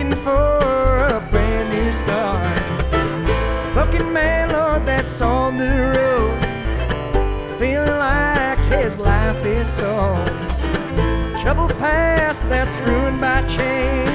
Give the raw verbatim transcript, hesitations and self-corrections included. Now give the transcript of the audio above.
looking for a brand new start. Broken man, Lord, that's on the road, feeling like his life is sold. Troubled past that's ruined by change.